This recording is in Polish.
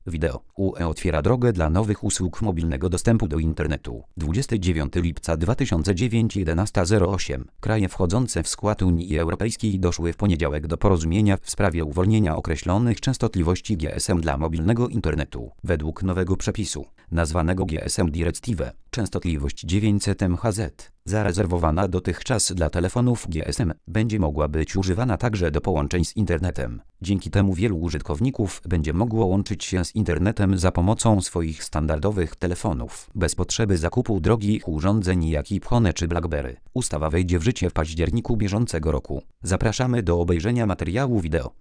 Wideo. UE otwiera drogę dla nowych usług mobilnego dostępu do internetu. 29 lipca 2009 11:08. Kraje wchodzące w skład Unii Europejskiej doszły w poniedziałek do porozumienia w sprawie uwolnienia określonych częstotliwości GSM dla mobilnego internetu. Według nowego przepisu, nazwanego GSM Directive, częstotliwość 900 MHz, zarezerwowana dotychczas dla telefonów GSM, będzie mogła być używana także do połączeń z internetem. Dzięki temu wielu użytkowników będzie mogło łączyć się z internetem za pomocą swoich standardowych telefonów, bez potrzeby zakupu drogich urządzeń jak iPhone czy BlackBerry. Ustawa wejdzie w życie w październiku bieżącego roku. Zapraszamy do obejrzenia materiału wideo.